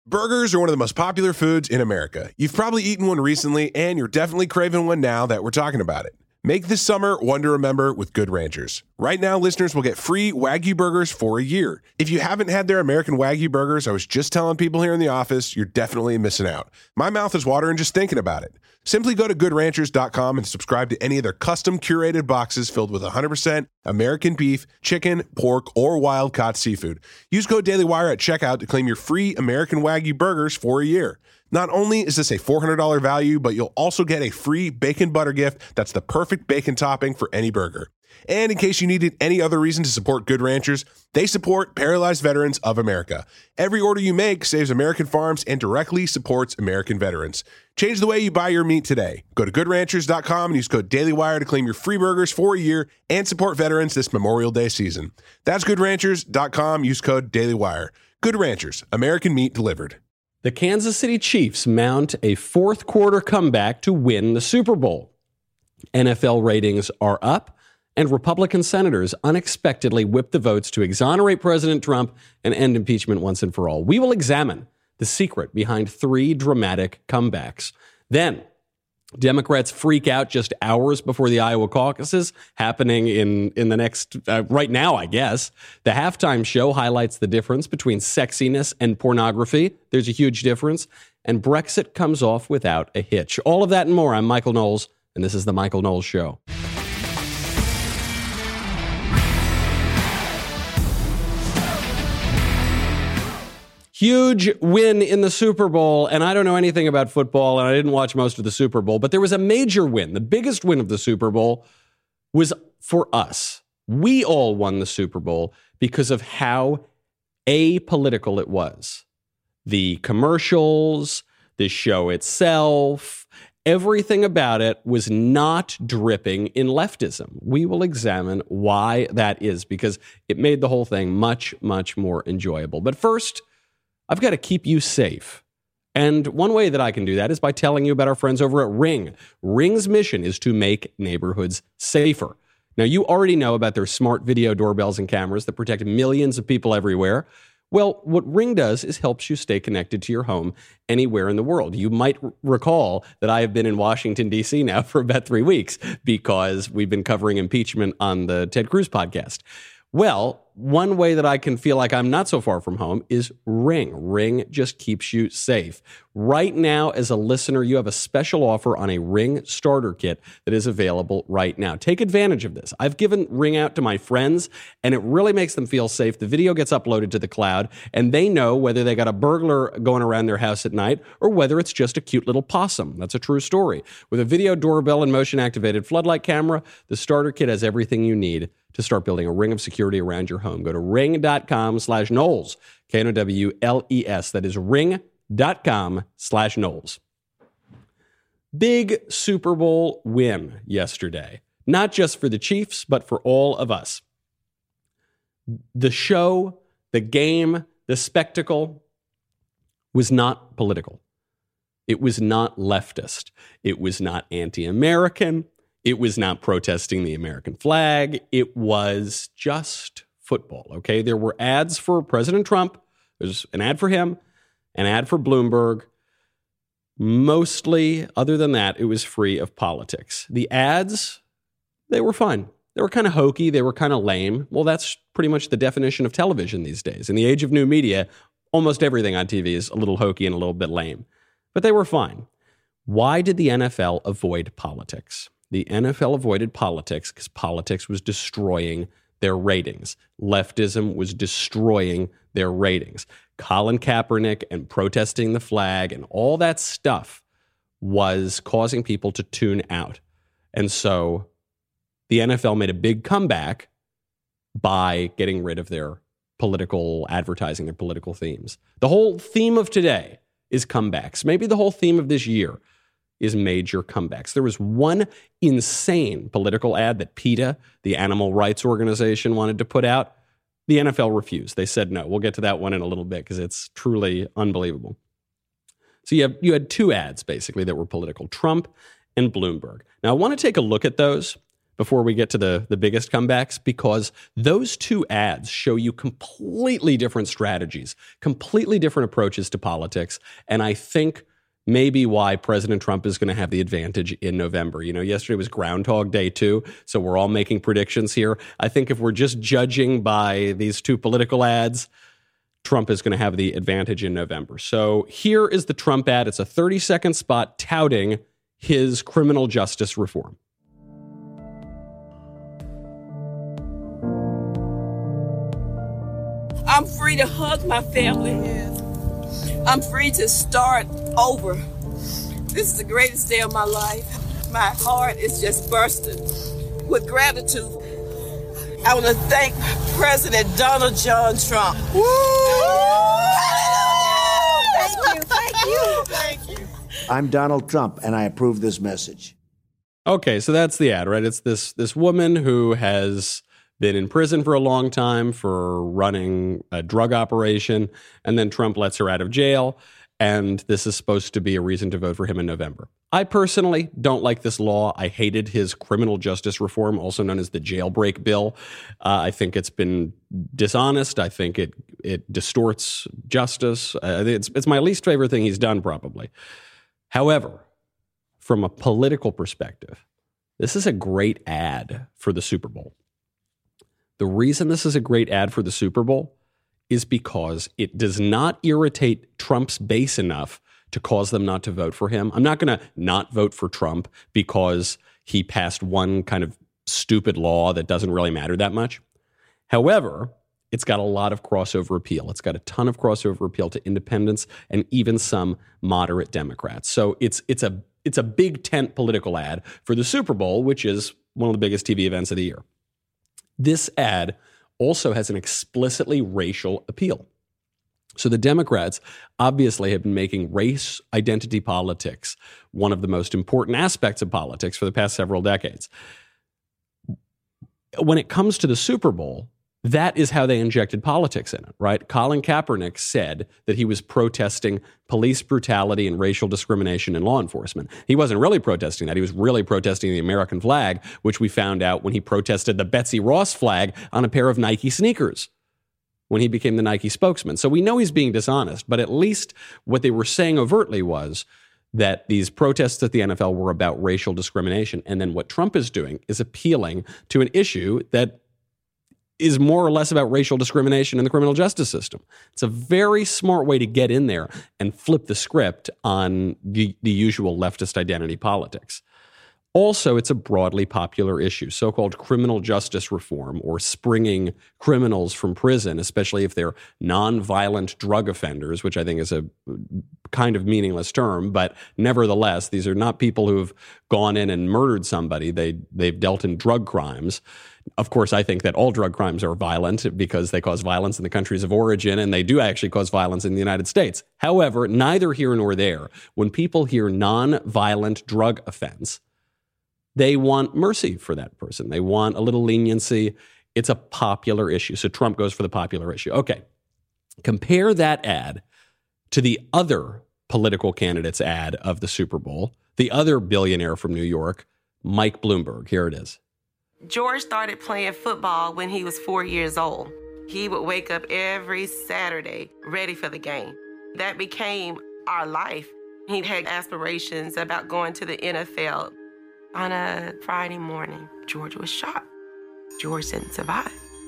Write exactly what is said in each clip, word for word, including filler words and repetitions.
Burgers are one of the most popular foods in America. You've probably eaten one recently, and you're definitely craving one now that we're talking about it. Make this summer one to remember with Good Ranchers. Right now, listeners will get free Wagyu burgers for a year. If you haven't had their American Wagyu burgers, I was just telling people here in the office, you're definitely missing out. My mouth is watering just thinking about it. Simply go to good ranchers dot com and subscribe to any of their custom curated boxes filled with one hundred percent American beef, chicken, pork, or wild-caught seafood. Use code DailyWire at checkout to claim your free American Wagyu burgers for a year. Not only is this a four hundred dollars value, but you'll also get a free bacon butter gift that's the perfect bacon topping for any burger. And in case you needed any other reason to support Good Ranchers, they support Paralyzed Veterans of America. Every order you make saves American farms and directly supports American veterans. Change the way you buy your meat today. Go to good ranchers dot com and use code DailyWire to claim your free burgers for a year and support veterans this Memorial Day season. That's good ranchers dot com. Use code DailyWire. Good Ranchers, American meat delivered. The Kansas City Chiefs mount a fourth quarter comeback to win the Super Bowl. N F L ratings are up, and Republican senators unexpectedly whipped the votes to exonerate President Trump and end impeachment once and for all. We will examine the secret behind three dramatic comebacks. Then, Democrats freak out just hours before the Iowa caucuses, happening in, in the next, uh, right now, I guess. The halftime show highlights the difference between sexiness and pornography. There's a huge difference. And Brexit comes off without a hitch. All of that and more. I'm Michael Knowles, and this is The Michael Knowles Show. Huge win in the Super Bowl, and I don't know anything about football, and I didn't watch most of the Super Bowl, but there was a major win. The biggest win of the Super Bowl was for us. We all won the Super Bowl because of how apolitical it was. The commercials, the show itself, everything about it was not dripping in leftism. We will examine why that is, because it made the whole thing much, much more enjoyable. But first, I've got to keep you safe. And one way that I can do that is by telling you about our friends over at Ring. Ring's mission is to make neighborhoods safer. Now, you already know about their smart video doorbells and cameras that protect millions of people everywhere. Well, what Ring does is helps you stay connected to your home anywhere in the world. You might r- recall that I have been in Washington, D C now for about three weeks because we've been covering impeachment on the Ted Cruz podcast. Well, one way that I can feel like I'm not so far from home is Ring. Ring just keeps you safe. Right now, as a listener, you have a special offer on a Ring starter kit that is available right now. Take advantage of this. I've given Ring out to my friends, and it really makes them feel safe. The video gets uploaded to the cloud, and they know whether they got a burglar going around their house at night or whether it's just a cute little possum. That's a true story. With a video doorbell and motion-activated floodlight camera, the starter kit has everything you need to start building a ring of security around your home. Go to ring.com slash Knowles, K N O W L E S. That is ring.com slash Knowles. Big Super Bowl win yesterday. Not just for the Chiefs, but for all of us. The show, the game, the spectacle was not political. It was not leftist. It was not anti-American. It was not protesting the American flag. It was just football, okay? There were ads for President Trump. There's an ad for him, an ad for Bloomberg. Mostly, other than that, it was free of politics. The ads, they were fun. They were kind of hokey. They were kind of lame. Well, that's pretty much the definition of television these days. In the age of new media, almost everything on T V is a little hokey and a little bit lame. But they were fine. Why did the N F L avoid politics? The N F L avoided politics because politics was destroying their ratings. Leftism was destroying their ratings. Colin Kaepernick and protesting the flag and all that stuff was causing people to tune out. And so the N F L made a big comeback by getting rid of their political advertising, their political themes. The whole theme of today is comebacks. Maybe the whole theme of this year is major comebacks. There was one insane political ad that PETA, the animal rights organization, wanted to put out. The N F L refused. They said no. We'll get to that one in a little bit because it's truly unbelievable. So you have you had two ads basically that were political, Trump and Bloomberg. Now I want to take a look at those before we get to the, the biggest comebacks, because those two ads show you completely different strategies, completely different approaches to politics. And I think maybe why President Trump is going to have the advantage in November. You know, yesterday was Groundhog Day too, so we're all making predictions here. I think if we're just judging by these two political ads, Trump is going to have the advantage in November. So here is the Trump ad. It's a thirty-second spot touting his criminal justice reform. I'm free to hug my family. I'm free to start over. This is the greatest day of my life. My heart is just bursting with gratitude. I want to thank President Donald John Trump. Woo! Thank you, thank you, thank you. I'm Donald Trump, and I approve this message. Okay, so that's the ad, right? It's this this woman who has been in prison for a long time for running a drug operation, and then Trump lets her out of jail, and this is supposed to be a reason to vote for him in November. I personally don't like this law. I hated his criminal justice reform, also known as the jailbreak bill. Uh, I think it's been dishonest. I think it it distorts justice. Uh, it's it's my least favorite thing he's done, probably. However, from a political perspective, this is a great ad for the Super Bowl. The reason this is a great ad for the Super Bowl is because it does not irritate Trump's base enough to cause them not to vote for him. I'm not going to not vote for Trump because he passed one kind of stupid law that doesn't really matter that much. However, it's got a lot of crossover appeal. It's got a ton of crossover appeal to independents and even some moderate Democrats. So it's it's a it's a big tent political ad for the Super Bowl, which is one of the biggest T V events of the year. This ad also has an explicitly racial appeal. So the Democrats obviously have been making race identity politics one of the most important aspects of politics for the past several decades. When it comes to the Super Bowl, that is how they injected politics in it, right? Colin Kaepernick said that he was protesting police brutality and racial discrimination in law enforcement. He wasn't really protesting that. He was really protesting the American flag, which we found out when he protested the Betsy Ross flag on a pair of Nike sneakers when he became the Nike spokesman. So we know he's being dishonest, but at least what they were saying overtly was that these protests at the N F L were about racial discrimination. And then what Trump is doing is appealing to an issue that is more or less about racial discrimination in the criminal justice system. It's a very smart way to get in there and flip the script on the, the usual leftist identity politics. Also, it's a broadly popular issue, so-called criminal justice reform, or springing criminals from prison, especially if they're nonviolent drug offenders, which I think is a kind of meaningless term, but nevertheless, these are not people who've gone in and murdered somebody. They, they've dealt in drug crimes. Of course, I think that all drug crimes are violent because they cause violence in the countries of origin, and they do actually cause violence in the United States. However, neither here nor there. When people hear nonviolent drug offense, they want mercy for that person. They want a little leniency. It's a popular issue. So Trump goes for the popular issue. Okay. Compare that ad to the other political candidate's ad of the Super Bowl, the other billionaire from New York, Mike Bloomberg. Here it is. George started playing football when he was four years old. He would wake up every Saturday ready for the game. That became our life. He had aspirations about going to the N F L. On a Friday morning, George was shot. George didn't survive.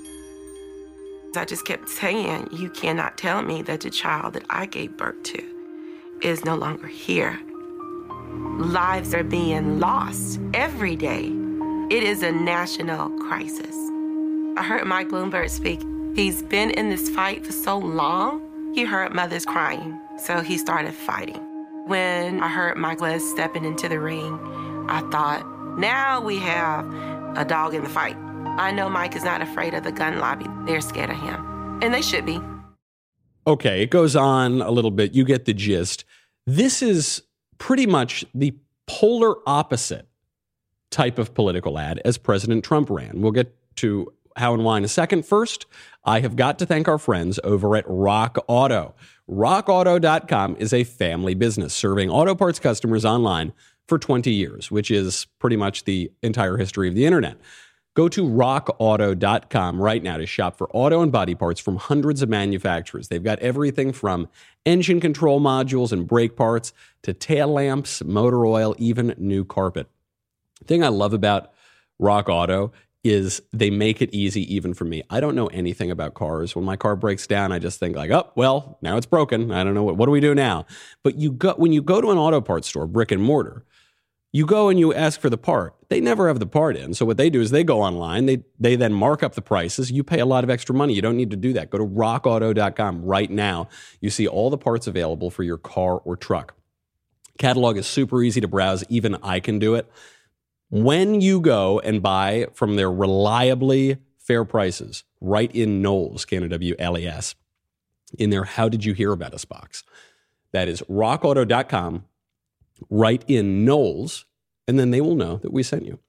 I just kept saying, you cannot tell me that the child that I gave birth to is no longer here. Lives are being lost every day. It is a national crisis. I heard Mike Bloomberg speak. He's been in this fight for so long, he heard mothers crying, so he started fighting. When I heard Mike was stepping into the ring, I thought, now we have a dog in the fight. I know Mike is not afraid of the gun lobby. They're scared of him, and they should be. Okay, it goes on a little bit. You get the gist. This is pretty much the polar opposite type of political ad as President Trump ran. We'll get to how and why in a second. First, I have got to thank our friends over at Rock Auto. rock auto dot com is a family business serving auto parts customers online for twenty years, which is pretty much the entire history of the internet. Go to rock auto dot com right now to shop for auto and body parts from hundreds of manufacturers. They've got everything from engine control modules and brake parts to tail lamps, motor oil, even new carpet. The thing I love about Rock Auto is they make it easy even for me. I don't know anything about cars. When my car breaks down, I just think like, oh, well, now it's broken. I don't know. What, what do we do now? But you go when you go to an auto parts store, brick and mortar, you go and you ask for the part. They never have the part in. So what they do is they go online. They they then mark up the prices. You pay a lot of extra money. You don't need to do that. Go to rock auto dot com right now. You see all the parts available for your car or truck. Catalog is super easy to browse. Even I can do it. When you go and buy from their reliably fair prices, right in Knowles, K N O W L E S, in their How Did You Hear About Us box. That is rock auto dot com, right in Knowles, and then they will know that we sent you.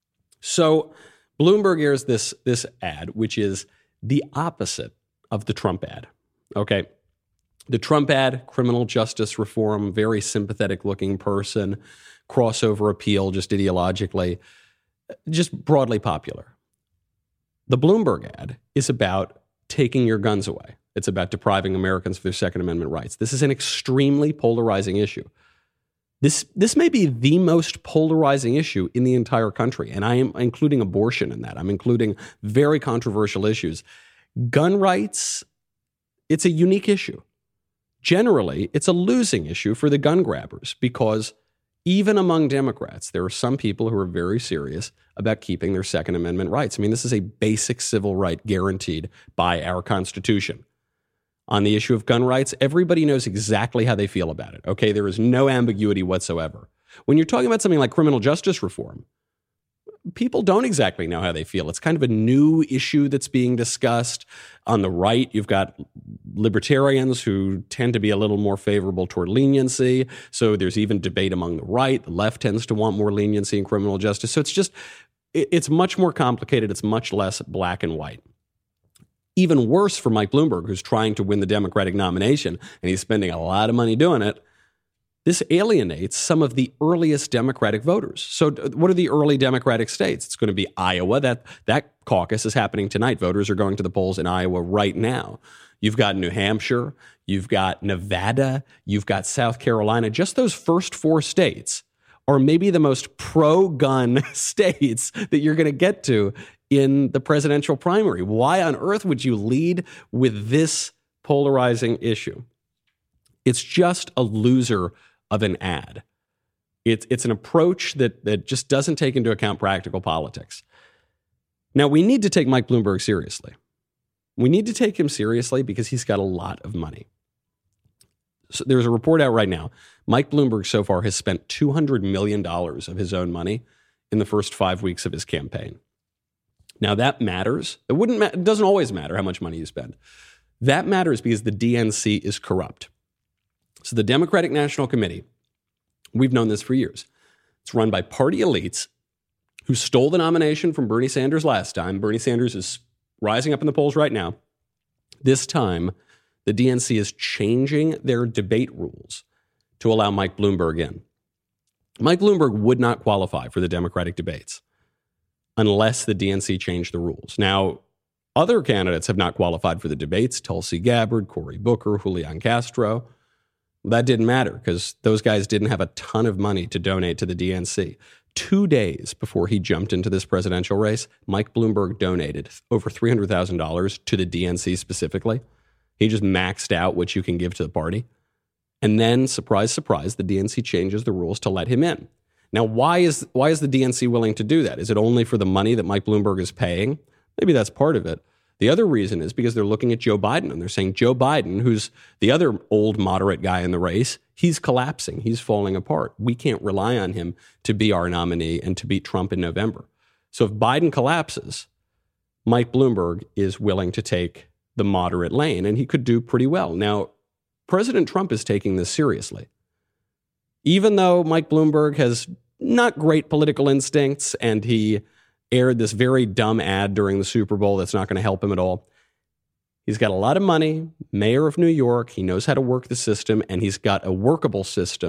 So Bloomberg airs this, this ad, which is the opposite of the Trump ad. Okay. The Trump ad, criminal justice reform, very sympathetic looking person, crossover appeal, just ideologically, just broadly popular. The Bloomberg ad is about taking your guns away. It's about depriving Americans of their Second Amendment rights. This is an extremely polarizing issue. This, this may be the most polarizing issue in the entire country, and I am including abortion in that. I'm including very controversial issues. Gun rights, it's a unique issue. Generally, it's a losing issue for the gun grabbers because even among Democrats, there are some people who are very serious about keeping their Second Amendment rights. I mean, this is a basic civil right guaranteed by our Constitution. On the issue of gun rights, everybody knows exactly how they feel about it. Okay, there is no ambiguity whatsoever. When you're talking about something like criminal justice reform, people don't exactly know how they feel. It's kind of a new issue that's being discussed. On the right, you've got libertarians who tend to be a little more favorable toward leniency. So there's even debate among the right. The left tends to want more leniency in criminal justice. So it's just, it's much more complicated. It's much less black and white. Even worse for Mike Bloomberg, who's trying to win the Democratic nomination, and he's spending a lot of money doing it. This alienates some of the earliest Democratic voters. So what are the early Democratic states? It's going to be Iowa. That, that caucus is happening tonight. Voters are going to the polls in Iowa right now. You've got New Hampshire. You've got Nevada. You've got South Carolina. Just those first four states are maybe the most pro-gun states that you're going to get to in the presidential primary. Why on earth would you lead with this polarizing issue? It's just a loser of an ad. It's, it's an approach that, that just doesn't take into account practical politics. Now, we need to take Mike Bloomberg seriously. We need to take him seriously because he's got a lot of money. So there's a report out right now. Mike Bloomberg so far has spent two hundred million dollars of his own money in the first five weeks of his campaign. Now, that matters. It wouldn't ma- it doesn't always matter how much money you spend. That matters because the D N C is corrupt. So the Democratic National Committee, we've known this for years. It's run by party elites who stole the nomination from Bernie Sanders last time. Bernie Sanders is rising up in the polls right now. This time, the D N C is changing their debate rules to allow Mike Bloomberg in. Mike Bloomberg would not qualify for the Democratic debates unless the D N C changed the rules. Now, other candidates have not qualified for the debates. Tulsi Gabbard, Cory Booker, Julian Castro. That didn't matter because those guys didn't have a ton of money to donate to the D N C. Two days before he jumped into this presidential race, Mike Bloomberg donated over three hundred thousand dollars to the D N C specifically. He just maxed out what you can give to the party. And then, surprise, surprise, the D N C changes the rules to let him in. Now, why is why is the D N C willing to do that? Is it only for the money that Mike Bloomberg is paying? Maybe that's part of it. The other reason is because they're looking at Joe Biden and they're saying Joe Biden, who's the other old moderate guy in the race, he's collapsing. He's falling apart. We can't rely on him to be our nominee and to beat Trump in November. So if Biden collapses, Mike Bloomberg is willing to take the moderate lane, and he could do pretty well. Now, President Trump is taking this seriously. Even though Mike Bloomberg has not great political instincts and he aired this very dumb ad during the Super Bowl that's not going to help him at all, he's got a lot of money, mayor of New York, he knows how to work the system, and he's got a workable system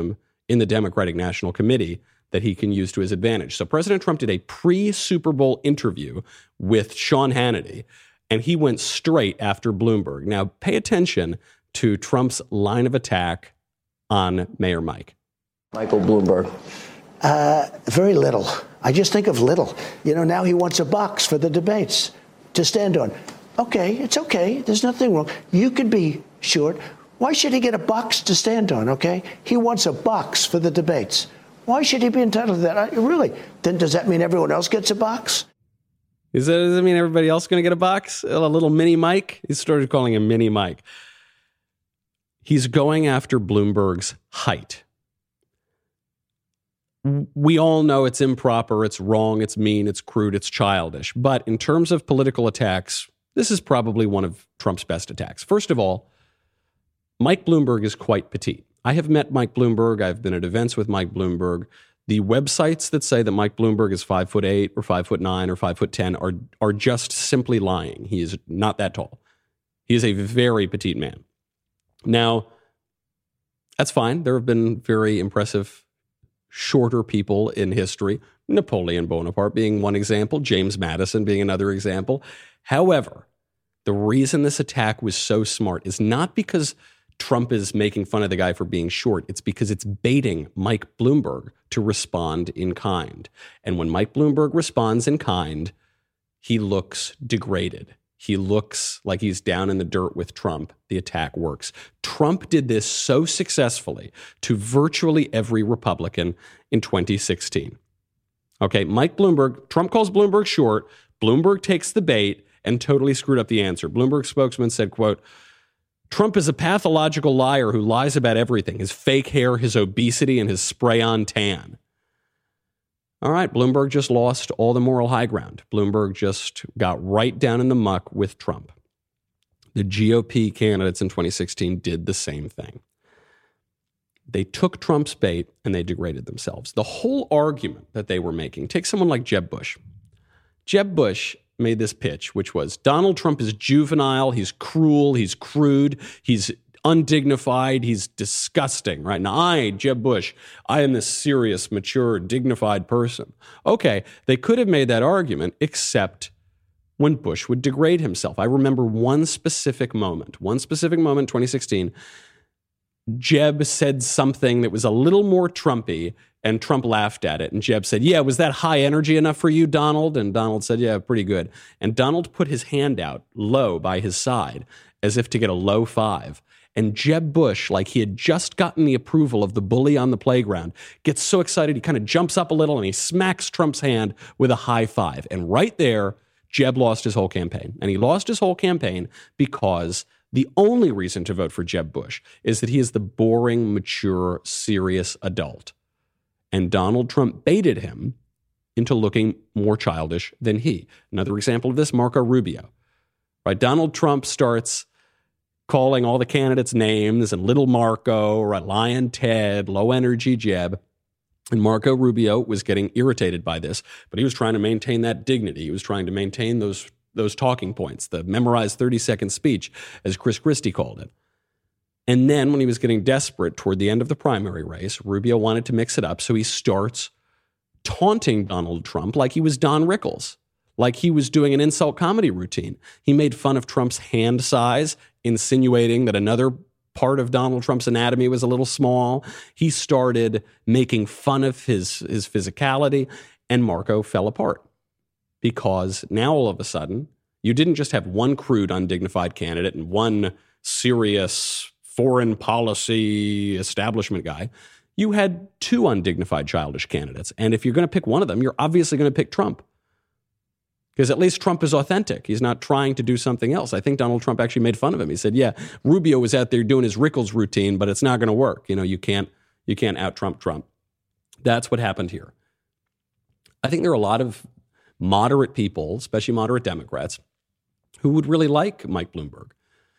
in the Democratic National Committee that he can use to his advantage. So President Trump did a pre-Super Bowl interview with Sean Hannity, and he went straight after Bloomberg. Now, pay attention to Trump's line of attack on Mayor Mike. Michael Bloomberg. Uh, very little. I just think of little. You know, now he wants a box for the debates to stand on. Okay, it's okay. There's nothing wrong. You could be short. Why should he get a box to stand on, okay? He wants a box for the debates. Why should he be entitled to that? I, really? Then does that mean everyone else gets a box? Is that, does that mean everybody else is going to get a box? A little mini Mike? He started calling him mini Mike. He's going after Bloomberg's height. We all know it's improper, it's wrong, it's mean, it's crude, it's childish. But in terms of political attacks, this is probably one of Trump's best attacks. First of all, Mike Bloomberg is quite petite. I have met Mike Bloomberg. I've been at events with Mike Bloomberg. The websites that say that Mike Bloomberg is five foot eight or five foot nine or five foot ten are, are just simply lying. He is not that tall. He is a very petite man. Now, that's fine. There have been very impressive shorter people in history, Napoleon Bonaparte being one example, James Madison being another example. However, the reason this attack was so smart is not because Trump is making fun of the guy for being short. It's because it's baiting Mike Bloomberg to respond in kind. And when Mike Bloomberg responds in kind, he looks degraded. He looks like he's down in the dirt with Trump. The attack works. Trump did this so successfully to virtually every Republican in twenty sixteen. Okay, Mike Bloomberg, Trump calls Bloomberg short. Bloomberg takes the bait and totally screwed up the answer. Bloomberg spokesman said, quote, Trump is a pathological liar who lies about everything, his fake hair, his obesity, and his spray-on tan. All right, Bloomberg just lost all the moral high ground. Bloomberg just got right down in the muck with Trump. The G O P candidates in twenty sixteen did the same thing. They took Trump's bait and they degraded themselves. The whole argument that they were making, take someone like Jeb Bush. Jeb Bush made this pitch, which was Donald Trump is juvenile, he's cruel, he's crude, he's undignified, he's disgusting, right? Now, I, Jeb Bush, I am this serious, mature, dignified person. Okay, they could have made that argument, except when Bush would degrade himself. I remember one specific moment, one specific moment in twenty sixteen, Jeb said something that was a little more Trumpy, and Trump laughed at it. And Jeb said, yeah, was that high energy enough for you, Donald? And Donald said, yeah, pretty good. And Donald put his hand out low by his side as if to get a low five. And Jeb Bush, like he had just gotten the approval of the bully on the playground, gets so excited he kind of jumps up a little and he smacks Trump's hand with a high five. And right there, Jeb lost his whole campaign. And he lost his whole campaign because the only reason to vote for Jeb Bush is that he is the boring, mature, serious adult. And Donald Trump baited him into looking more childish than he. Another example of this, Marco Rubio. Right? Donald Trump starts calling all the candidates names and little Marco, right? Lion Ted, low energy Jeb. And Marco Rubio was getting irritated by this, but he was trying to maintain that dignity. He was trying to maintain those, those talking points, the memorized thirty-second speech, as Chris Christie called it. And then when he was getting desperate toward the end of the primary race, Rubio wanted to mix it up, so he starts taunting Donald Trump like he was Don Rickles, like he was doing an insult comedy routine. He made fun of Trump's hand size, insinuating that another part of Donald Trump's anatomy was a little small. He started making fun of his, his physicality, and Marco fell apart. Because now all of a sudden, you didn't just have one crude, undignified candidate and one serious foreign policy establishment guy. You had two undignified, childish candidates. And if you're going to pick one of them, you're obviously going to pick Trump. Because at least Trump is authentic. He's not trying to do something else. I think Donald Trump actually made fun of him. He said, yeah, Rubio was out there doing his Rickles routine, but it's not going to work. You know, you can't, you can't out-Trump Trump. That's what happened here. I think there are a lot of moderate people, especially moderate Democrats, who would really like Mike Bloomberg.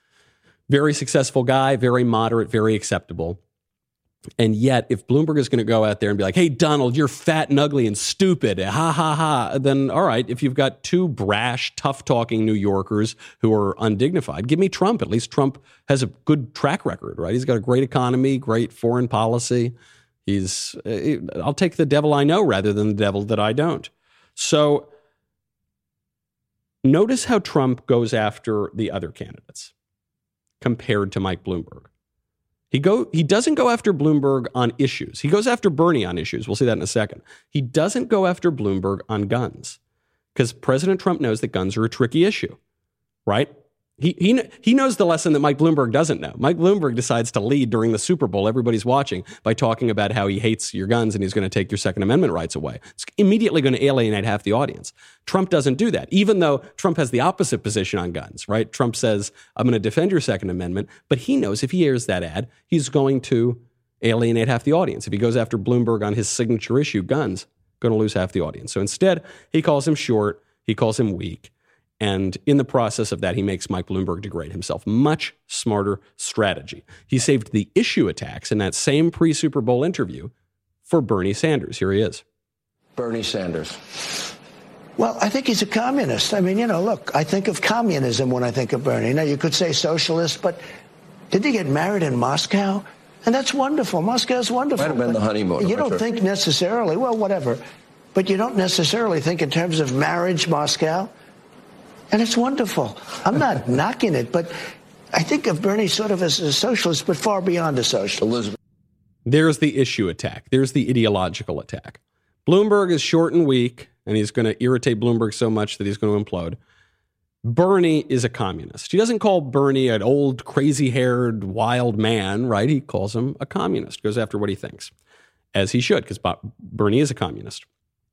Very successful guy, very moderate, very acceptable. And yet, if Bloomberg is going to go out there and be like, hey, Donald, you're fat and ugly and stupid, ha, ha, ha, then all right, if you've got two brash, tough-talking New Yorkers who are undignified, give me Trump. At least Trump has a good track record, right? He's got a great economy, great foreign policy. He's, uh, I'll take the devil I know rather than the devil that I don't. So notice how Trump goes after the other candidates compared to Mike Bloomberg. He go he doesn't go after Bloomberg on issues. He goes after Bernie on issues. We'll see that in a second. He doesn't go after Bloomberg on guns because President Trump knows that guns are a tricky issue, right? He, he, he knows the lesson that Mike Bloomberg doesn't know. Mike Bloomberg decides to lead during the Super Bowl. Everybody's watching by talking about how he hates your guns and he's going to take your Second Amendment rights away. It's immediately going to alienate half the audience. Trump doesn't do that, even though Trump has the opposite position on guns, right? Trump says, I'm going to defend your Second Amendment, but he knows if he airs that ad, he's going to alienate half the audience. If he goes after Bloomberg on his signature issue, guns, going to lose half the audience. So instead, he calls him short, he calls him weak. And in the process of that, he makes Mike Bloomberg degrade himself. Much smarter strategy. He saved the issue attacks in that same pre-Super Bowl interview for Bernie Sanders. Here he is. Bernie Sanders. Well, I think he's a communist. I mean, you know, look, I think of communism when I think of Bernie. Now, you could say socialist, but did he get married in Moscow? And that's wonderful. Moscow's wonderful. Might have been the honeymoon. You don't think necessarily, well, whatever, but you don't necessarily think in terms of marriage, Moscow. And it's wonderful. I'm not knocking it, but I think of Bernie sort of as a socialist, but far beyond a socialist. Elizabeth. There's the issue attack. There's the ideological attack. Bloomberg is short and weak, and he's going to irritate Bloomberg so much that he's going to implode. Bernie is a communist. He doesn't call Bernie an old, crazy-haired, wild man, right? He calls him a communist, goes after what he thinks, as he should, because Bernie is a communist.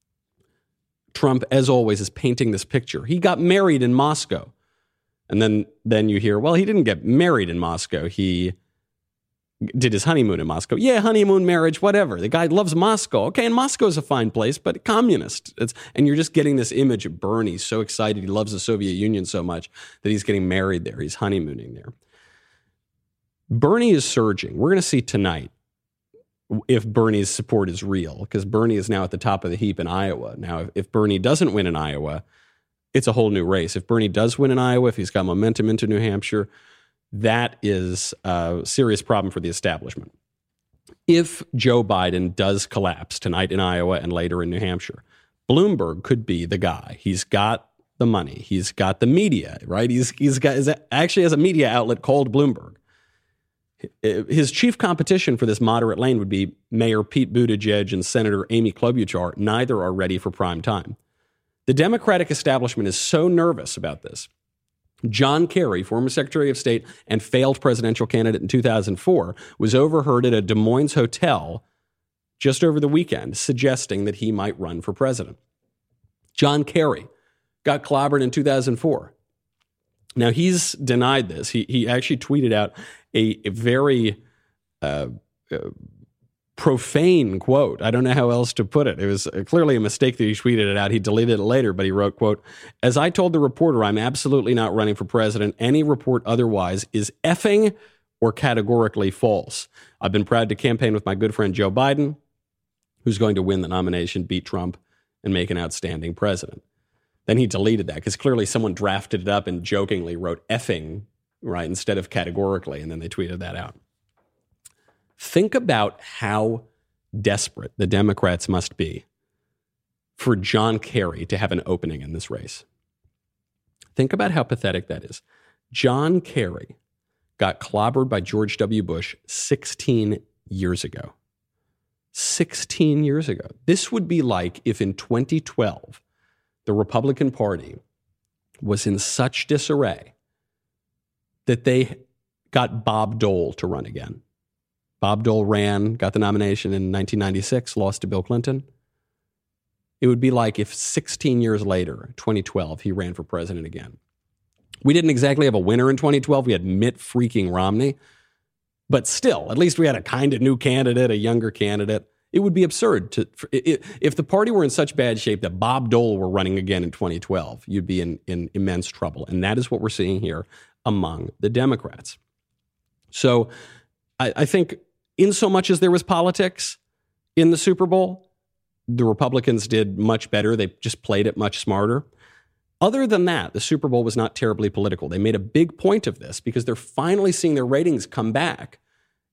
Trump, as always, is painting this picture. He got married in Moscow. And then, then you hear, well, he didn't get married in Moscow. He did his honeymoon in Moscow. Yeah, honeymoon, marriage, whatever. The guy loves Moscow. Okay, and Moscow's a fine place, but communist. It's, and you're just getting this image of Bernie so excited. He loves the Soviet Union so much that he's getting married there. He's honeymooning there. Bernie is surging. We're going to see tonight if Bernie's support is real, because Bernie is now at the top of the heap in Iowa. Now, if, if Bernie doesn't win in Iowa, it's a whole new race. If Bernie does win in Iowa, if he's got momentum into New Hampshire, that is a serious problem for the establishment. If Joe Biden does collapse tonight in Iowa and later in New Hampshire, Bloomberg could be the guy. He's got the money. He's got the media, right? He's, he's got, he's actually has a media outlet called Bloomberg. His chief competition for this moderate lane would be Mayor Pete Buttigieg and Senator Amy Klobuchar. Neither are ready for prime time. The Democratic establishment is so nervous about this. John Kerry, former Secretary of State and failed presidential candidate in two thousand four, was overheard at a Des Moines hotel just over the weekend suggesting that he might run for president. John Kerry got clobbered in two thousand four. Now, he's denied this. He he actually tweeted out a, a very uh, uh, profane quote. I don't know how else to put it. It was clearly a mistake that he tweeted it out. He deleted it later, but he wrote, quote, "As I told the reporter, I'm absolutely not running for president. Any report otherwise is effing or categorically false. I've been proud to campaign with my good friend Joe Biden, who's going to win the nomination, beat Trump, and make an outstanding president." Then he deleted that because clearly someone drafted it up and jokingly wrote effing, right, instead of categorically, and then they tweeted that out. Think about how desperate the Democrats must be for John Kerry to have an opening in this race. Think about how pathetic that is. John Kerry got clobbered by George W. Bush sixteen years ago. sixteen years ago. This would be like if in twenty twelve, the Republican Party was in such disarray that they got Bob Dole to run again. Bob Dole ran, got the nomination in nineteen ninety-six, lost to Bill Clinton. It would be like if sixteen years later, twenty twelve, he ran for president again. We didn't exactly have a winner in twenty twelve. We had Mitt freaking Romney. But still, at least we had a kind of new candidate, a younger candidate. It would be absurd to if the party were in such bad shape that Bob Dole were running again in twenty twelve, you'd be in, in immense trouble. And that is what we're seeing here among the Democrats. So I, I think in so much as there was politics in the Super Bowl, the Republicans did much better. They just played it much smarter. Other than that, the Super Bowl was not terribly political. They made a big point of this because they're finally seeing their ratings come back.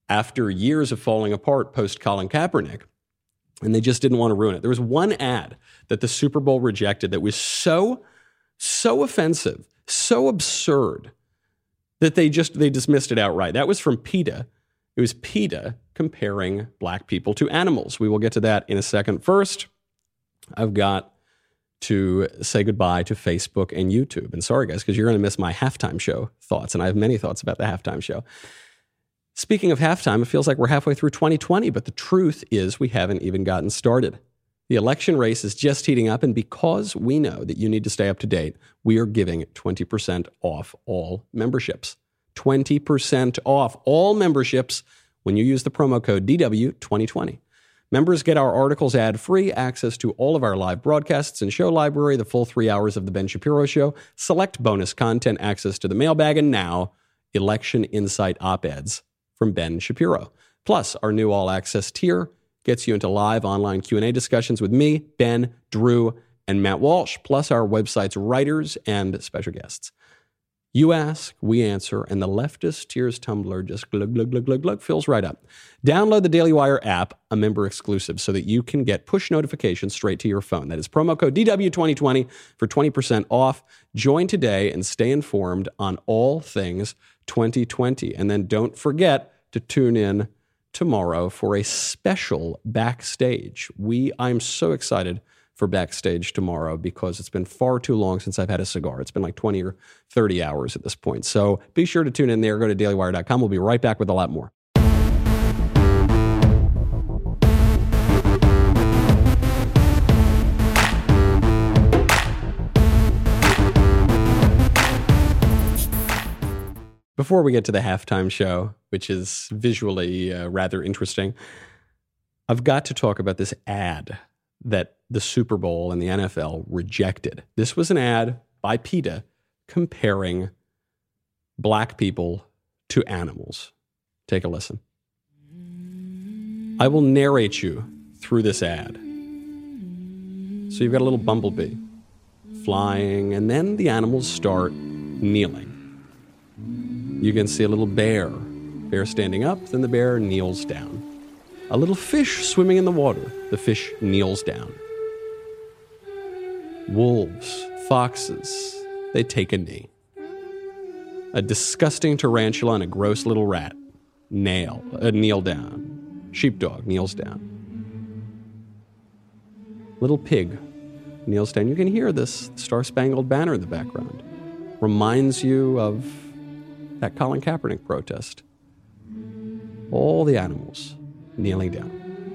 after years of falling apart post Colin Kaepernick, and they just didn't want to ruin it. There was one ad that the Super Bowl rejected that was so, so offensive, so absurd that they just they dismissed it outright. That was from PETA. It was PETA comparing black people to animals. We will get to that in a second. First, I've got to say goodbye to Facebook and YouTube. And sorry, guys, because you're going to miss my halftime show thoughts, and I have many thoughts about the halftime show. Speaking of halftime, it feels like we're halfway through twenty twenty, but the truth is we haven't even gotten started. The election race is just heating up, and because we know that you need to stay up to date, we are giving twenty percent off all memberships. twenty percent off all memberships when you use the promo code D W twenty twenty. Members get our articles ad-free, access to all of our live broadcasts and show library, the full three hours of The Ben Shapiro Show, select bonus content, access to the mailbag, and now election insight op-eds from Ben Shapiro. Plus, our new all-access tier gets you into live online Q and A discussions with me, Ben, Drew, and Matt Walsh, plus our website's writers and special guests. You ask, we answer, and the leftist tears tumbler just glug, glug, glug, glug, glug, fills right up. Download the Daily Wire app, a member exclusive, so that you can get push notifications straight to your phone. That is promo code D W twenty twenty for twenty percent off. Join today and stay informed on all things twenty twenty. And then don't forget to tune in tomorrow for a special backstage. We, I'm so excited for backstage tomorrow because it's been far too long since I've had a cigar. It's been like twenty or thirty hours at this point. So be sure to tune in there. Go to daily wire dot com. We'll be right back with a lot more. Before we get to the halftime show, which is visually uh, rather interesting, I've got to talk about this ad that the Super Bowl and the N F L rejected. This was an ad by PETA comparing black people to animals. Take a listen. I will narrate you through this ad. So you've got a little bumblebee flying, and then the animals start kneeling. You can see a little bear. Bear standing up, then the bear kneels down. A little fish swimming in the water. The fish kneels down. Wolves, foxes, they take a knee. A disgusting tarantula and a gross little rat nail, uh, kneel down. Sheepdog kneels down. Little pig kneels down. You can hear this Star-Spangled Banner in the background. Reminds you of that Colin Kaepernick protest. All the animals kneeling down.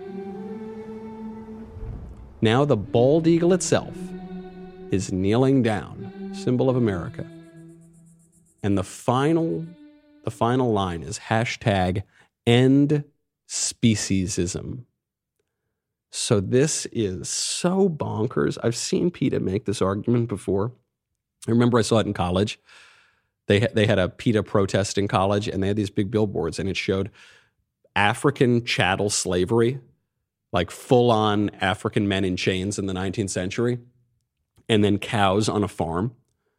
Now the bald eagle itself is kneeling down, symbol of America. And the final, the final line is hashtag end speciesism. So this is so bonkers. I've seen PETA make this argument before. I remember I saw it in college. They they had a PETA protest in college, and they had these big billboards, and it showed African chattel slavery, like full-on African men in chains in the nineteenth century, and then cows on a farm.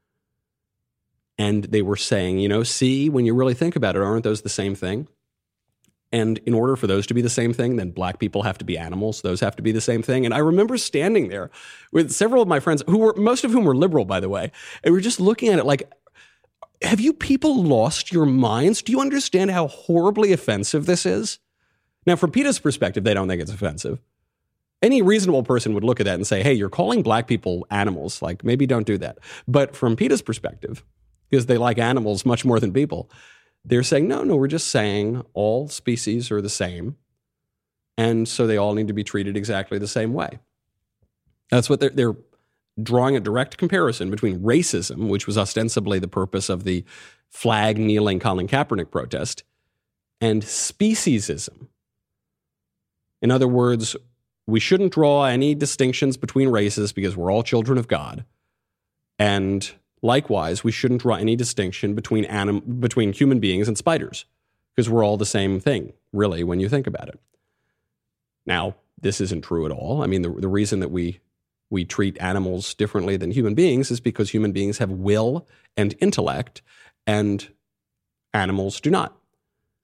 And they were saying, you know, see, when you really think about it, aren't those the same thing? And in order for those to be the same thing, then black people have to be animals. Those have to be the same thing. And I remember standing there with several of my friends, who were, most of whom were liberal, by the way, and we were just looking at it like, have you people lost your minds? Do you understand how horribly offensive this is? Now, from PETA's perspective, they don't think it's offensive. Any reasonable person would look at that and say, hey, you're calling black people animals. Like, maybe don't do that. But from PETA's perspective, because they like animals much more than people, they're saying, no, no, we're just saying all species are the same. And so they all need to be treated exactly the same way. That's what they're, they're drawing a direct comparison between racism, which was ostensibly the purpose of the flag kneeling Colin Kaepernick protest, and speciesism. In other words, we shouldn't draw any distinctions between races because we're all children of God. And likewise, we shouldn't draw any distinction between anim- between human beings and spiders because we're all the same thing, really, when you think about it. Now, this isn't true at all. I mean, the, the reason that we we treat animals differently than human beings is because human beings have will and intellect, and animals do not.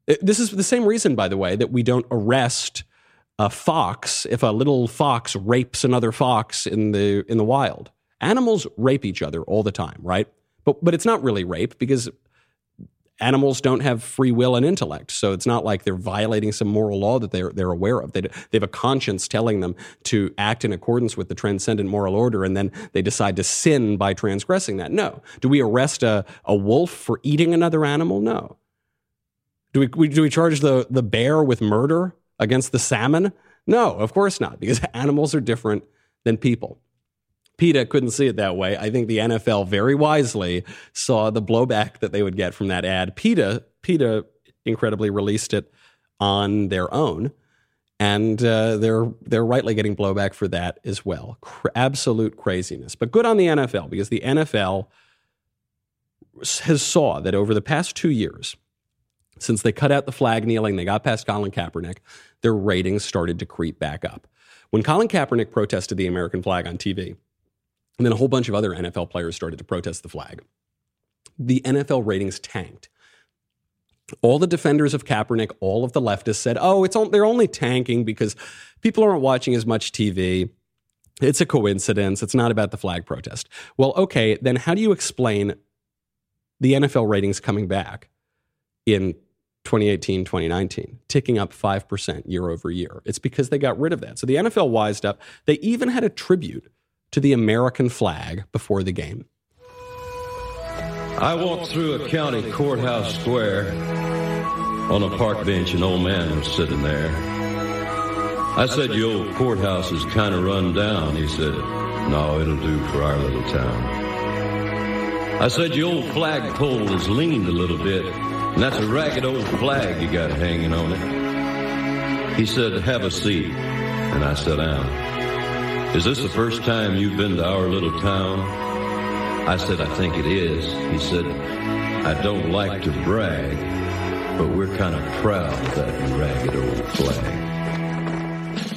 It, this is the same reason, by the way, that we don't arrest a fox if a little fox rapes another fox in the in the wild. Animals rape each other all the time, right? But but it's not really rape because animals don't have free will and intellect. So it's not like they're violating some moral law that they're they're aware of. They, they have a conscience telling them to act in accordance with the transcendent moral order, and then they decide to sin by transgressing that. No. Do we arrest a, a wolf for eating another animal? No. Do we, we do we charge the, the bear with murder against the salmon? No, of course not, because animals are different than people. PETA couldn't see it that way. I think the N F L very wisely saw the blowback that they would get from that ad. PETA, PETA incredibly released it on their own, and uh, they're they're rightly getting blowback for that as well. Cra- absolute craziness. But good on the N F L, because the N F L has saw that over the past two years, since they cut out the flag kneeling, they got past Colin Kaepernick, their ratings started to creep back up. When Colin Kaepernick protested the American flag on T V, and then a whole bunch of other N F L players started to protest the flag, the N F L ratings tanked. All the defenders of Kaepernick, all of the leftists said, oh, it's they're only tanking because people aren't watching as much T V. It's a coincidence. It's not about the flag protest. Well, okay, then how do you explain the N F L ratings coming back in twenty eighteen, twenty nineteen, ticking up five percent year over year? It's because they got rid of that. So the N F L wised up. They even had a tribute to the American flag before the game. I walked through a county courthouse square. On a park bench, an old man was sitting there. I said, your old courthouse is kind of run down. He said, no, it'll do for our little town. I said, your old flagpole is leaned a little bit, and that's a ragged old flag you got hanging on it. He said, have a seat, and I sat down. Is this the first time you've been to our little town? I said, I think it is. He said, I don't like to brag, but we're kind of proud of that ragged old flag.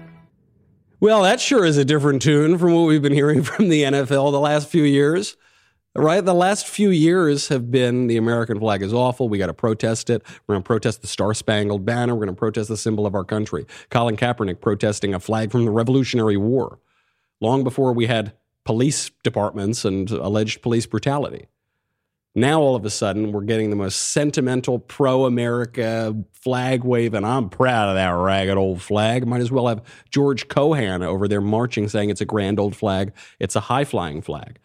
Well, that sure is a different tune from what we've been hearing from the N F L the last few years. Right? The last few years have been the American flag is awful. We got to protest it. We're going to protest the Star-Spangled Banner. We're going to protest the symbol of our country. Colin Kaepernick protesting a flag from the Revolutionary War, long before we had police departments and alleged police brutality. Now, all of a sudden, we're getting the most sentimental pro-America flag wave, and I'm proud of that ragged old flag. Might as well have George Cohan over there marching, saying it's a grand old flag. It's a high-flying flag.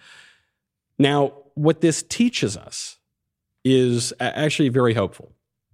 Now, what this teaches us is actually very hopeful.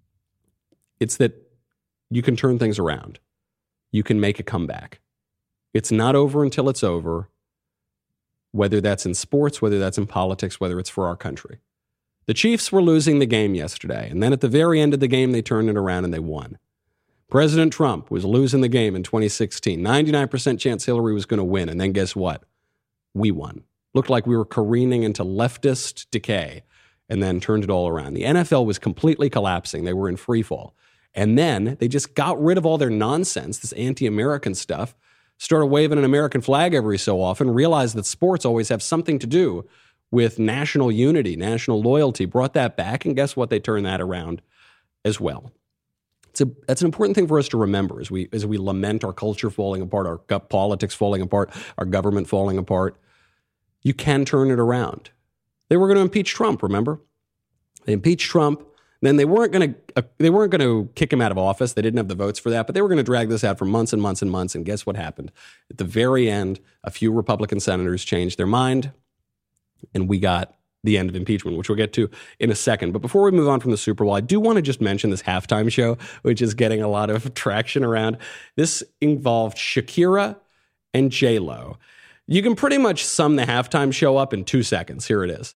It's that you can turn things around. You can make a comeback. It's not over until it's over, whether that's in sports, whether that's in politics, whether it's for our country. The Chiefs were losing the game yesterday, and then at the very end of the game, they turned it around and they won. President Trump was losing the game in twenty sixteen. ninety-nine percent chance Hillary was going to win, and then guess what? We won. Looked like we were careening into leftist decay, and then turned it all around. The N F L was completely collapsing. They were in free fall. And then they just got rid of all their nonsense, this anti-American stuff, started waving an American flag every so often, realized that sports always have something to do with national unity, national loyalty, brought that back, and guess what? They turned that around as well. It's a, that's an important thing for us to remember as we, as we lament our culture falling apart, our politics falling apart, our government falling apart. You can turn it around. They were going to impeach Trump, remember? They impeached Trump. Then they weren't going to uh, they weren't going to kick him out of office. They didn't have the votes for that, but they were going to drag this out for months and months and months. And guess what happened? At the very end, a few Republican senators changed their mind, and we got the end of impeachment, which we'll get to in a second. But before we move on from the Super Bowl, I do want to just mention this halftime show, which is getting a lot of traction around. This involved Shakira and J-Lo. You can pretty much sum the halftime show up in two seconds. Here it is.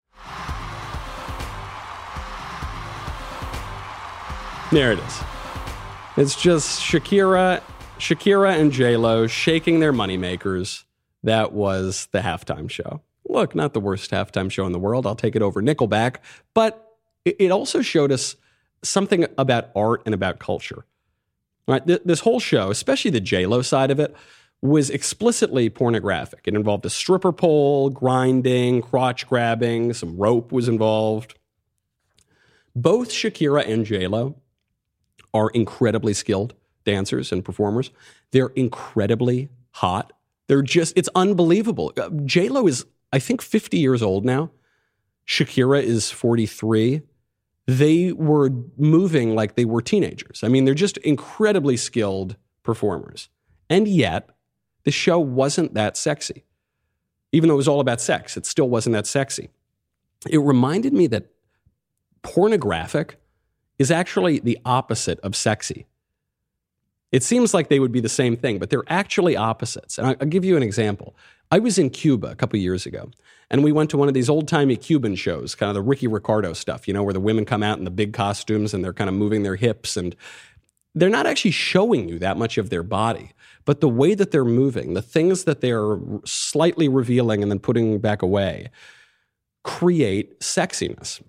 There it is. It's just Shakira, Shakira and J-Lo shaking their moneymakers. That was the halftime show. Look, not the worst halftime show in the world. I'll take it over Nickelback. But it also showed us something about art and about culture. All right, th- this whole show, especially the J-Lo side of it, was explicitly pornographic. It involved a stripper pole, grinding, crotch grabbing, some rope was involved. Both Shakira and J-Lo are incredibly skilled dancers and performers. They're incredibly hot. They're just, it's unbelievable. Uh, J-Lo is, I think, fifty years old now. Shakira is forty-three. They were moving like they were teenagers. I mean, they're just incredibly skilled performers. And yet, the show wasn't that sexy. Even though it was all about sex, it still wasn't that sexy. It reminded me that pornographic is actually the opposite of sexy. It seems like they would be the same thing, but they're actually opposites. And I'll give you an example. I was in Cuba a couple years ago, and we went to one of these old-timey Cuban shows, kind of the Ricky Ricardo stuff, you know, where the women come out in the big costumes and they're kind of moving their hips, and they're not actually showing you that much of their body, but the way that they're moving, the things that they're slightly revealing and then putting back away, create sexiness.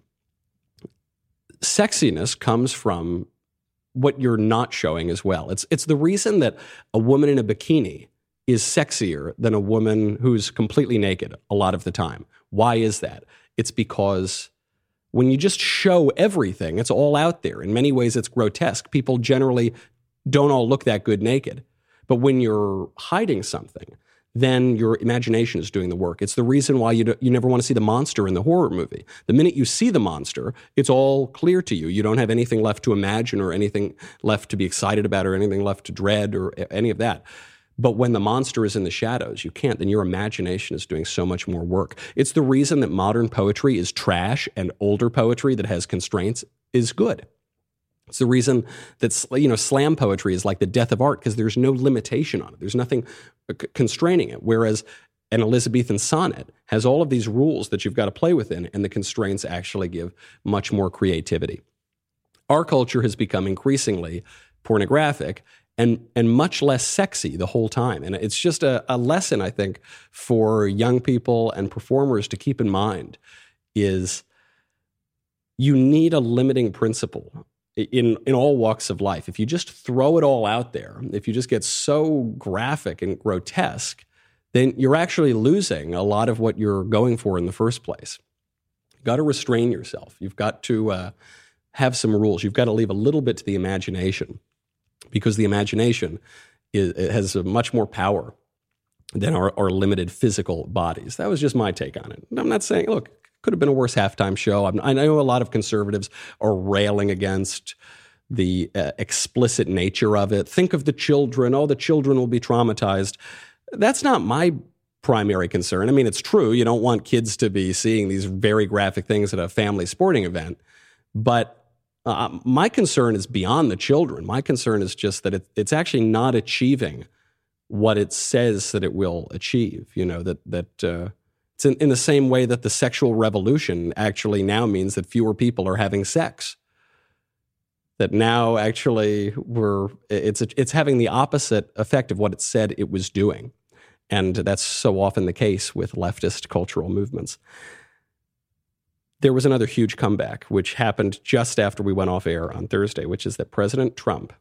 Sexiness comes from what you're not showing as well. It's it's the reason that a woman in a bikini is sexier than a woman who's completely naked a lot of the time. Why is that? It's because when you just show everything, it's all out there. In many ways, it's grotesque. People generally don't all look that good naked. But when you're hiding something, then your imagination is doing the work. It's the reason why you, do, you never want to see the monster in the horror movie. The minute you see the monster, it's all clear to you. You don't have anything left to imagine or anything left to be excited about or anything left to dread or any of that. But when the monster is in the shadows, you can't. Then your imagination is doing so much more work. It's the reason that modern poetry is trash and older poetry that has constraints is good. It's the reason that, you know, slam poetry is like the death of art because there's no limitation on it. There's nothing constraining it. Whereas an Elizabethan sonnet has all of these rules that you've got to play within, and the constraints actually give much more creativity. Our culture has become increasingly pornographic and and much less sexy the whole time. And it's just a, a lesson, I think, for young people and performers to keep in mind is you need a limiting principle in, in all walks of life. If you just throw it all out there, if you just get so graphic and grotesque, then you're actually losing a lot of what you're going for in the first place. You've got to restrain yourself. You've got to uh, have some rules. You've got to leave a little bit to the imagination, because the imagination is, it has much more power than our, our limited physical bodies. That was just my take on it. I'm not saying, look, could have been a worse halftime show. I'm, I know a lot of conservatives are railing against the uh, explicit nature of it. Think of the children. Oh, the children will be traumatized. That's not my primary concern. I mean, it's true. You don't want kids to be seeing these very graphic things at a family sporting event. But uh, my concern is beyond the children. My concern is just that it, it's actually not achieving what it says that it will achieve. You know, that that uh, it's in, in the same way that the sexual revolution actually now means that fewer people are having sex. That now actually we're it's it's having the opposite effect of what it said it was doing. And that's so often the case with leftist cultural movements. There was another huge comeback, which happened just after we went off air on Thursday, which is that President Trump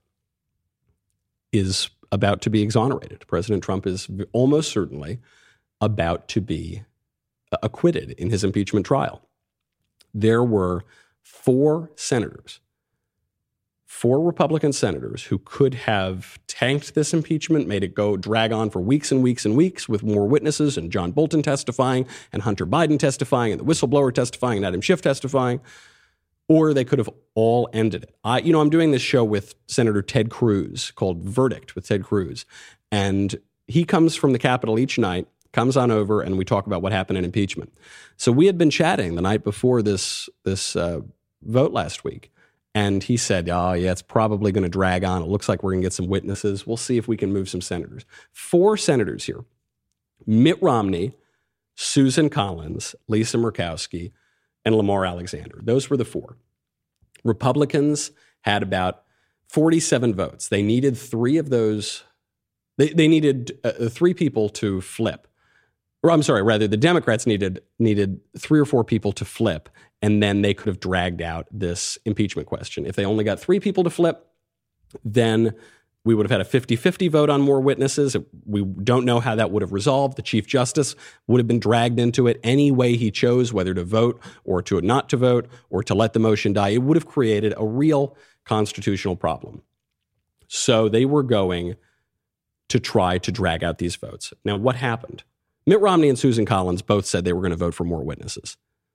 is about to be exonerated. President Trump is almost certainly about to be acquitted in his impeachment trial. There were four senators Four Republican senators who could have tanked this impeachment, made it go drag on for weeks and weeks and weeks with more witnesses and John Bolton testifying and Hunter Biden testifying and the whistleblower testifying and Adam Schiff testifying, or they could have all ended it. I, you know, I'm doing this show with Senator Ted Cruz called Verdict with Ted Cruz, and he comes from the Capitol each night, comes on over, and we talk about what happened in impeachment. So we had been chatting the night before this, this uh, vote last week. And he said, oh, yeah, it's probably going to drag on. It looks like we're going to get some witnesses. We'll see if we can move some senators. Four senators here. Mitt Romney, Susan Collins, Lisa Murkowski, and Lamar Alexander. Those were the four. Republicans had about forty-seven votes. They needed three of those. They, they needed uh, three people to flip. Or I'm sorry, rather, the Democrats needed needed three or four people to flip, and then they could have dragged out this impeachment question. If they only got three people to flip, then we would have had a fifty-fifty vote on more witnesses. We don't know how that would have resolved. The Chief Justice would have been dragged into it any way he chose, whether to vote or to not to vote or to let the motion die. It would have created a real constitutional problem. So they were going to try to drag out these votes. Now, what happened? Mitt Romney and Susan Collins both said they were going to vote for more witnesses.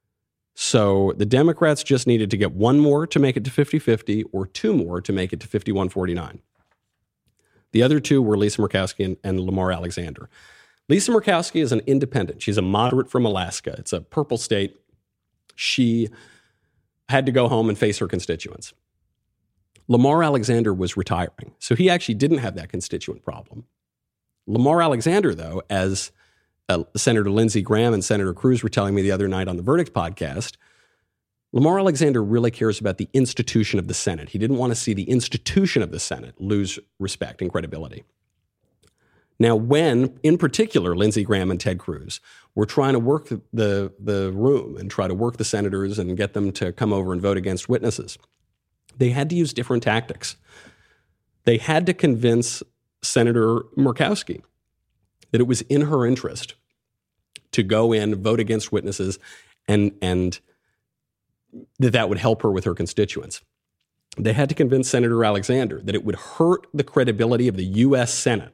So the Democrats just needed to get one more to make it to fifty-fifty or two more to make it to fifty-one forty-nine. The other two were Lisa Murkowski and, and Lamar Alexander. Lisa Murkowski is an independent. She's a moderate from Alaska. It's a purple state. She had to go home and face her constituents. Lamar Alexander was retiring, so he actually didn't have that constituent problem. Lamar Alexander, though, as uh, Senator Lindsey Graham and Senator Cruz were telling me the other night on the Verdict podcast, Lamar Alexander really cares about the institution of the Senate. He didn't want to see the institution of the Senate lose respect and credibility. Now, when, in particular, Lindsey Graham and Ted Cruz were trying to work the, the, the room and try to work the senators and get them to come over and vote against witnesses, they had to use different tactics. They had to convince Senator Murkowski that it was in her interest to go in, vote against witnesses, and and that that would help her with her constituents. They had to convince Senator Alexander that it would hurt the credibility of the U S Senate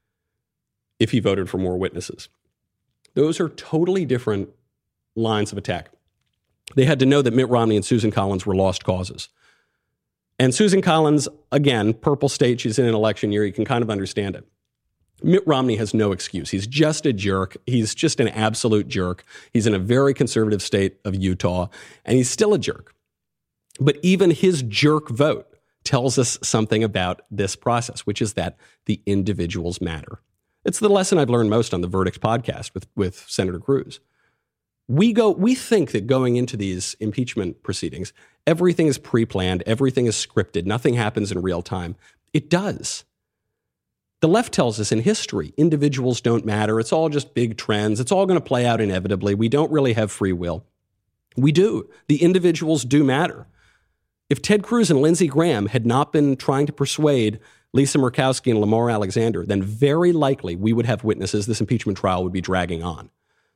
if he voted for more witnesses. Those are totally different lines of attack. They had to know that Mitt Romney and Susan Collins were lost causes. And Susan Collins, again, purple state, she's in an election year, you can kind of understand it. Mitt Romney has no excuse. He's just a jerk. He's just an absolute jerk. He's in a very conservative state of Utah, and he's still a jerk. But even his jerk vote tells us something about this process, which is that the individuals matter. It's the lesson I've learned most on the Verdict podcast with, with Senator Cruz. We go, we think that going into these impeachment proceedings, everything is pre-planned, everything is scripted, nothing happens in real time. It does. The left tells us in history, individuals don't matter. It's all just big trends. It's all going to play out inevitably. We don't really have free will. We do. The individuals do matter. If Ted Cruz and Lindsey Graham had not been trying to persuade Lisa Murkowski and Lamar Alexander, then very likely we would have witnesses. This impeachment trial would be dragging on.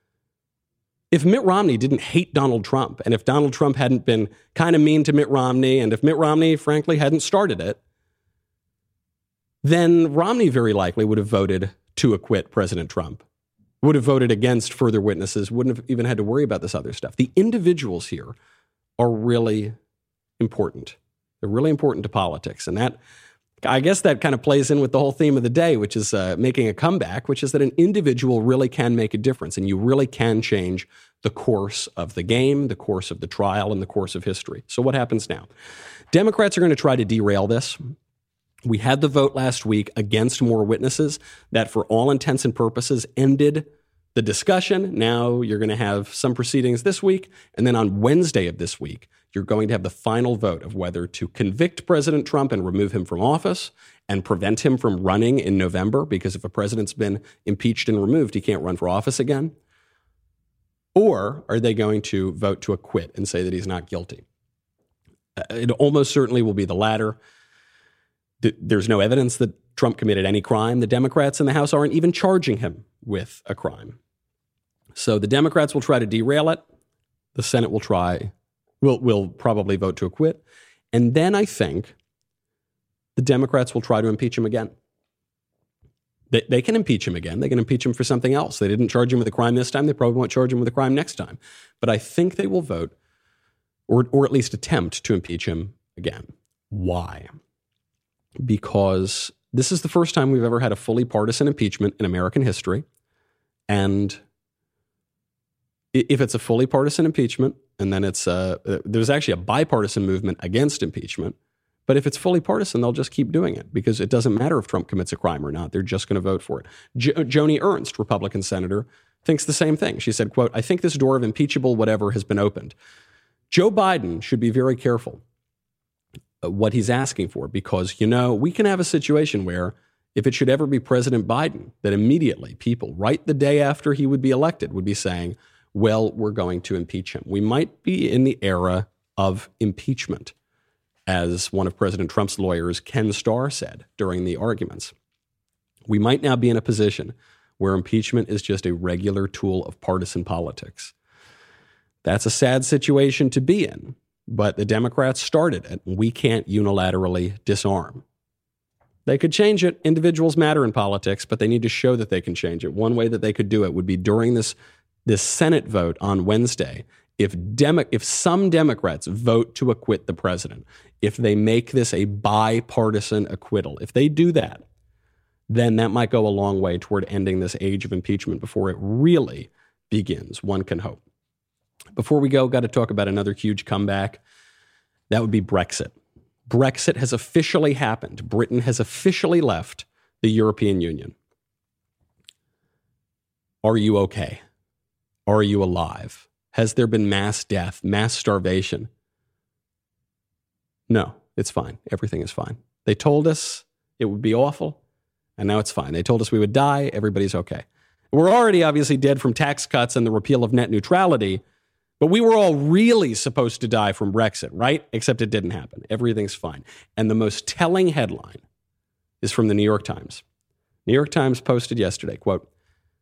If Mitt Romney didn't hate Donald Trump, and if Donald Trump hadn't been kind of mean to Mitt Romney, and if Mitt Romney, frankly, hadn't started it, then Romney very likely would have voted to acquit President Trump, would have voted against further witnesses, wouldn't have even had to worry about this other stuff. The individuals here are really important. They're really important to politics. And that, I guess that kind of plays in with the whole theme of the day, which is uh, making a comeback, which is that an individual really can make a difference, and you really can change the course of the game, the course of the trial, and the course of history. So what happens now? Democrats are going to try to derail this. We had the vote last week against more witnesses that, for all intents and purposes, ended the discussion. Now you're going to have some proceedings this week, and then on Wednesday of this week, you're going to have the final vote of whether to convict President Trump and remove him from office and prevent him from running in November, because if a president's been impeached and removed, he can't run for office again. Or are they going to vote to acquit and say that he's not guilty? It almost certainly will be the latter. There's no evidence that Trump committed any crime. The Democrats in the House aren't even charging him with a crime. So the Democrats will try to derail it. The Senate will try, will will probably vote to acquit. And then I think the Democrats will try to impeach him again. They, they can impeach him again. They can impeach him for something else. They didn't charge him with a crime this time. They probably won't charge him with a crime next time. But I think they will vote, or or at least attempt to impeach him again. Why? Because this is the first time we've ever had a fully partisan impeachment in American history. And if it's a fully partisan impeachment, and then it's uh, there's actually a bipartisan movement against impeachment. But if it's fully partisan, they'll just keep doing it, because it doesn't matter if Trump commits a crime or not. They're just going to vote for it. Jo- Joni Ernst, Republican senator, thinks the same thing. She said, quote, "I think this door of impeachable whatever has been opened." Joe Biden should be very careful what he's asking for, because, you know, we can have a situation where if it should ever be President Biden, that immediately people right the day after he would be elected would be saying, well, we're going to impeach him. We might be in the era of impeachment. as one of President Trump's lawyers, Ken Starr, said during the arguments. We might now be in a position where impeachment is just a regular tool of partisan politics. That's a sad situation to be in, but the Democrats started it, and we can't unilaterally disarm. They could change it. Individuals matter in politics, but they need to show that they can change it. One way that they could do it would be during this, this Senate vote on Wednesday. If, Demo- if some Democrats vote to acquit the president, if they make this a bipartisan acquittal, if they do that, then that might go a long way toward ending this age of impeachment before it really begins, one can hope. Before we go, got to talk about another huge comeback. That would be Brexit. Brexit has officially happened. Britain has officially left the European Union. Are you okay? Are you alive? Has there been mass death, mass starvation? No, it's fine. Everything is fine. They told us it would be awful, and now it's fine. They told us we would die. Everybody's okay. We're already obviously dead from tax cuts and the repeal of net neutrality, but we were all really supposed to die from Brexit, right? Except it didn't happen. Everything's fine. And the most telling headline is from the New York Times. New York Times posted yesterday, quote,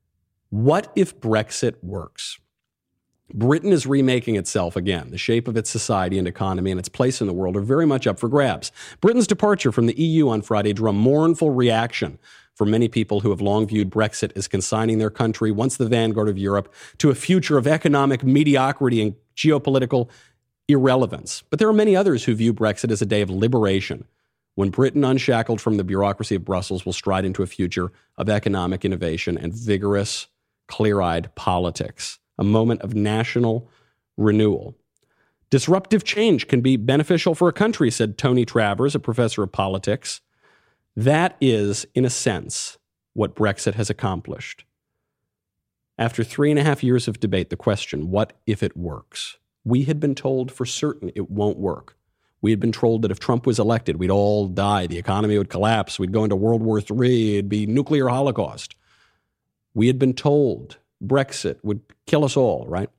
"What if Brexit works? Britain is remaking itself again. The shape of its society and economy and its place in the world are very much up for grabs. Britain's departure from the E U on Friday drew a mournful reaction from many people who have long viewed Brexit as consigning their country, once the vanguard of Europe, to a future of economic mediocrity and geopolitical irrelevance. But there are many others who view Brexit as a day of liberation, when Britain, unshackled from the bureaucracy of Brussels, will stride into a future of economic innovation and vigorous, clear-eyed politics, a moment of national renewal. Disruptive change can be beneficial for a country," said Tony Travers, a professor of politics. That is, in a sense, what Brexit has accomplished. After three and a half years of debate, the question, what if it works? We had been told for certain it won't work. We had been told that if Trump was elected, we'd all die, the economy would collapse, we'd go into World War Three, it'd be nuclear holocaust. We had been told Brexit would kill us all, right?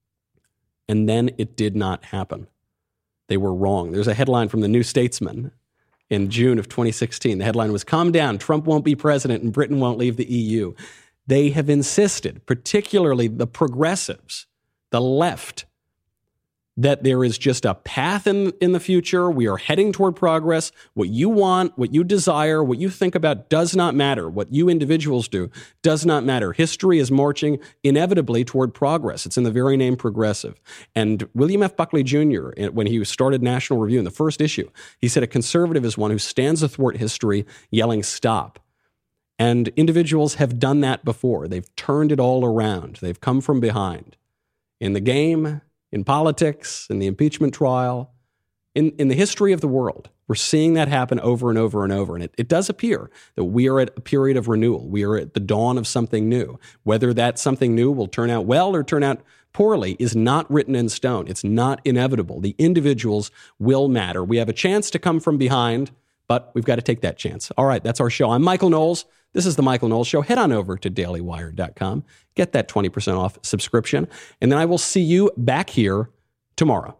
And then it did not happen. They were wrong. There's a headline from the New Statesman in June of twenty sixteen. The headline was, "Calm down, Trump won't be president and Britain won't leave the E U." They have insisted, particularly the progressives, the left, that there is just a path in, in the future. We are heading toward progress. What you want, what you desire, what you think about does not matter. What you individuals do does not matter. History is marching inevitably toward progress. It's in the very name progressive. And William F. Buckley Junior, when he started National Review in the first issue, he said a conservative is one who stands athwart history yelling stop. And individuals have done that before. They've turned it all around. They've come from behind. In the game, in politics, in the impeachment trial, in, in the history of the world, we're seeing that happen over and over and over. And it, it does appear that we are at a period of renewal. We are at the dawn of something new. Whether that something new will turn out well or turn out poorly is not written in stone. It's not inevitable. The individuals will matter. We have a chance to come from behind, but we've got to take that chance. All right, that's our show. I'm Michael Knowles. This is the Michael Knowles Show. Head on over to daily wire dot com. Get that twenty percent off subscription. And then I will see you back here tomorrow.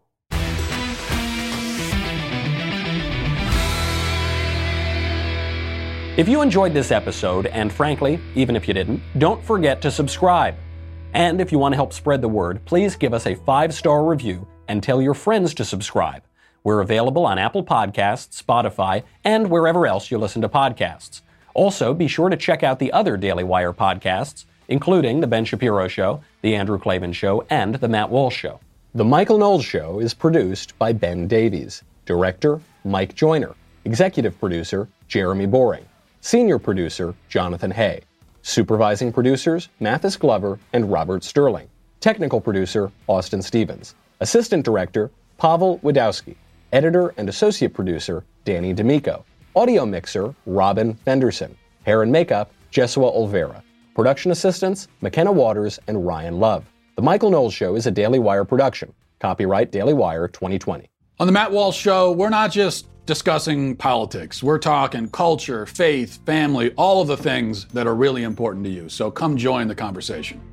If you enjoyed this episode, and frankly, even if you didn't, don't forget to subscribe. And if you want to help spread the word, please give us a five-star review and tell your friends to subscribe. We're available on Apple Podcasts, Spotify, and wherever else you listen to podcasts. Also, be sure to check out the other Daily Wire podcasts, including The Ben Shapiro Show, The Andrew Klavan Show, and The Matt Walsh Show. The Michael Knowles Show is produced by Ben Davies. Director, Mike Joyner. Executive producer, Jeremy Boring. Senior producer, Jonathan Hay. Supervising producers, Mathis Glover and Robert Sterling. Technical producer, Austin Stevens. Assistant director, Pavel Wadowski. Editor and associate producer, Danny D'Amico. Audio mixer, Robin Fenderson. Hair and makeup, Jesua Olvera. Production assistants, McKenna Waters and Ryan Love. The Michael Knowles Show is a Daily Wire production. Copyright Daily Wire twenty twenty. On the Matt Walsh Show, we're not just discussing politics. We're talking culture, faith, family, all of the things that are really important to you. So come join the conversation.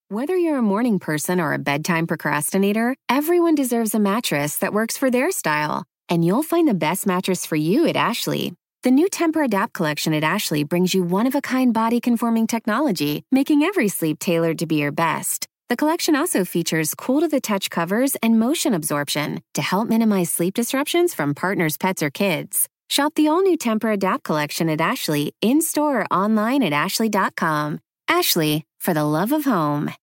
Whether you're a morning person or a bedtime procrastinator, everyone deserves a mattress that works for their style. And you'll find the best mattress for you at Ashley. The new Tempur-Adapt collection at Ashley brings you one-of-a-kind body-conforming technology, making every sleep tailored to be your best. The collection also features cool-to-the-touch covers and motion absorption to help minimize sleep disruptions from partners, pets, or kids. Shop the all-new Tempur-Adapt collection at Ashley, in-store or online at ashley dot com. Ashley, for the love of home.